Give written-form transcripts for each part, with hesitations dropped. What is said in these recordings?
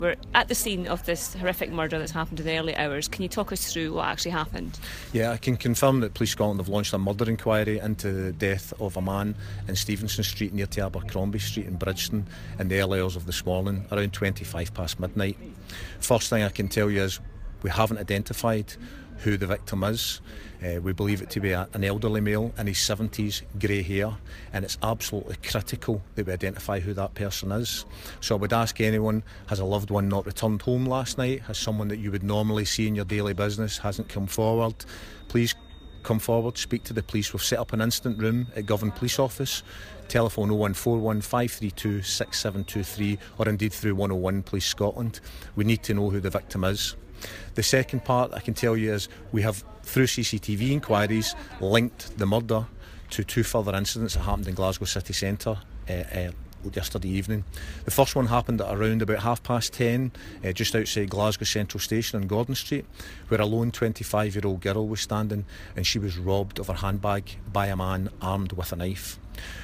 We're at the scene of this horrific murder that's happened in the early hours. Can you talk us through what actually happened? Yeah, I can confirm that Police Scotland have launched a murder inquiry into the death of a man in Stevenson Street near to Abercrombie Street in Bridgeton in the early hours of this morning, around 25 past midnight. First thing I can tell you is we haven't identified who the victim is. We believe it to be an elderly male in his 70s, grey hair, and it's absolutely critical that we identify who that person is. So I would ask anyone, has a loved one not returned home last night, has someone that you would normally see in your daily business hasn't come forward, please come forward, speak to the police. We've set up an incident room at Govan Police Office, telephone 0141 532 6723, or indeed through 101 Police Scotland. We need to know who the victim is. The second part I can tell you is we have, through CCTV inquiries, linked the murder to two further incidents that happened in Glasgow city centre yesterday evening. The first one happened at around about 10:30, just outside Glasgow Central Station on Gordon Street, where a lone 25-year-old girl was standing and she was robbed of her handbag by a man armed with a knife.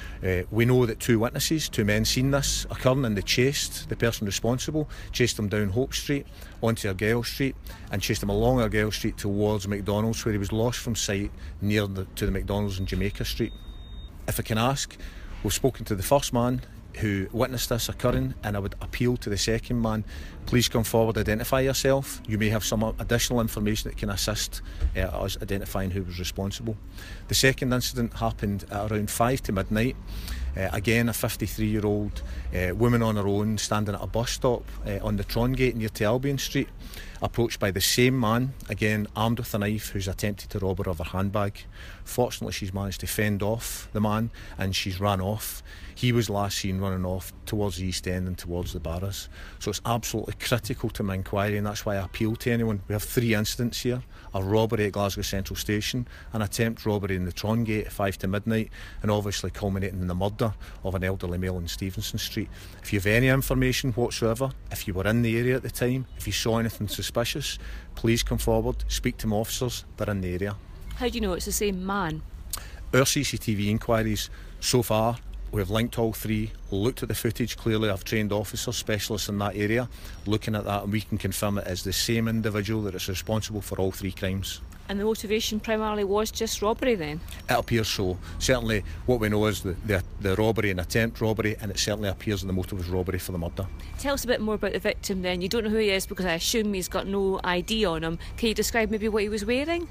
We know that two witnesses, two men, seen this occurring, and they chased the person responsible, chased him down Hope Street onto Argyle Street and chased him along Argyle Street towards McDonald's, where he was lost from sight near to the McDonald's in Jamaica Street. If I can ask, we've spoken to the first man who witnessed this occurring, and I would appeal to the second man, please come forward, identify yourself. You may have some additional information that can assist us identifying who was responsible. The second incident happened at around 5 to midnight. Again, a 53-year-old woman on her own, standing at a bus stop on the Trongate near to Albion Street, approached by the same man, again armed with a knife, who's attempted to rob her of her handbag. Fortunately, she's managed to fend off the man and she's ran off. He was last seen running off towards the East End and towards the Barras. So it's absolutely critical to my inquiry, and that's why I appeal to anyone. We have three incidents here: a robbery at Glasgow Central Station, an attempt robbery in the Trongate at 5 to midnight, and obviously culminating in the murder of an elderly male in Stevenson Street. If you have any information whatsoever, if you were in the area at the time, if you saw anything suspicious, please come forward, speak to my officers, they're in the area. How do you know it's the same man? Our CCTV inquiries so far, we've linked all three, looked at the footage. Clearly I've trained officers, specialists in that area, looking at that, and we can confirm it is the same individual that is responsible for all three crimes. And the motivation primarily was just robbery then? It appears so. Certainly what we know is the robbery and attempt robbery, and it certainly appears that the motive was robbery for the murder. Tell us a bit more about the victim then. You don't know who he is because I assume he's got no ID on him. Can you describe maybe what he was wearing?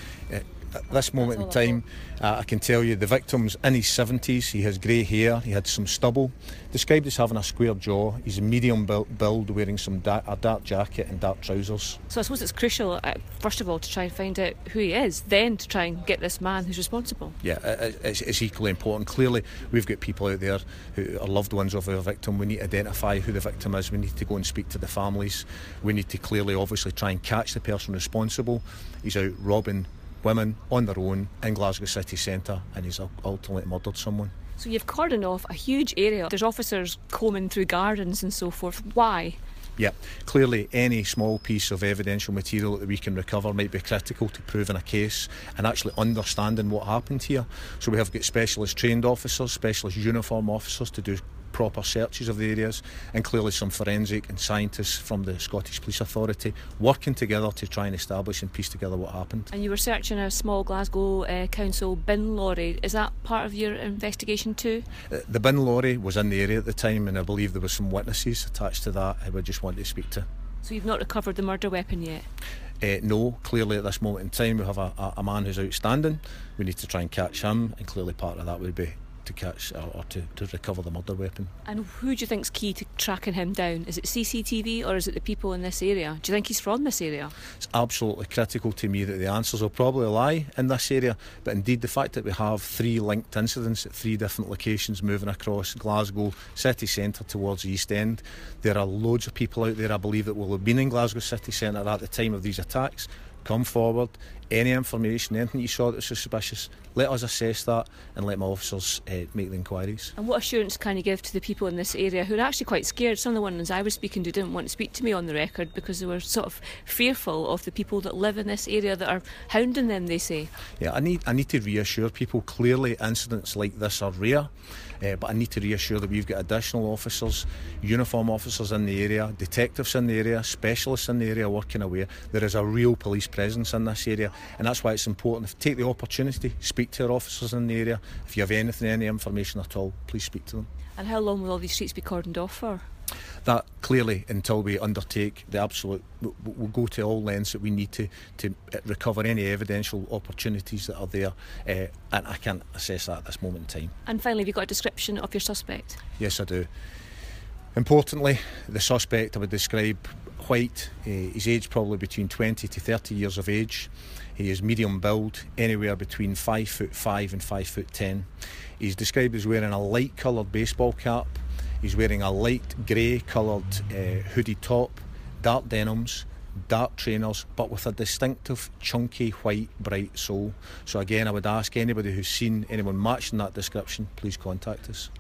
At this moment in time, I can tell you the victim's in his 70s, he has grey hair, he had some stubble, described as having a square jaw. He's a medium build, wearing a dark jacket and dark trousers. So I suppose it's crucial, first of all, to try and find out who he is, then to try and get this man who's responsible. Yeah, it's equally important. Clearly, we've got people out there who are loved ones of our victim. We need to identify who the victim is. We need to go and speak to the families. We need to clearly, obviously, try and catch the person responsible. He's out robbing women on their own in Glasgow city centre, and he's ultimately murdered someone. So you've cordoned off a huge area. There's officers combing through gardens and so forth. Why? Yeah, clearly any small piece of evidential material that we can recover might be critical to proving a case and actually understanding what happened here. So we have got specialist trained officers, specialist uniform officers to do proper searches of the areas, and clearly some forensic and scientists from the Scottish Police Authority working together to try and establish and piece together what happened. And you were searching a small Glasgow Council bin lorry. Is that part of your investigation too? The bin lorry was in the area at the time, and I believe there were some witnesses attached to that I would just want to speak to. So you've not recovered the murder weapon yet? No, clearly at this moment in time we have a man who's outstanding. We need to try and catch him, and clearly part of that would be to catch or to recover the murder weapon. And who do you think's key to tracking him down? Is it CCTV or is it the people in this area? Do you think he's from this area? It's absolutely critical to me that the answers will probably lie in this area, but indeed the fact that we have three linked incidents at three different locations moving across Glasgow city centre towards the East End, there are loads of people out there I believe that will have been in Glasgow city centre at the time of these attacks. Come forward, any information, anything you saw that was suspicious, let us assess that and let my officers make the inquiries. And what assurance can you give to the people in this area who are actually quite scared? Some of the ones I was speaking to didn't want to speak to me on the record because they were sort of fearful of the people that live in this area that are hounding them, they say. Yeah, I need to reassure people. Clearly incidents like this are rare, but I need to reassure that we've got additional officers, uniform officers in the area, detectives in the area, specialists in the area working away. There is a real police presence in this area, and that's why it's important to take the opportunity, speak to our officers in the area. If you have any information at all, please speak to them. And how long will all these streets be cordoned off for? That clearly, until we undertake the absolute, we'll go to all lengths that we need to recover any evidential opportunities that are there, and I can't assess that at this moment in time. And finally, have you got a description of your suspect? Yes, I do. Importantly, the suspect I would describe white, his age probably between 20 to 30 years of age. He is medium build, anywhere between 5'5" and 5'10". He's described as wearing a light coloured baseball cap. He's wearing a light grey coloured hoodie top, dark denims, dark trainers, but with a distinctive chunky white bright sole. So again, I would ask anybody who's seen anyone matching that description, please contact us.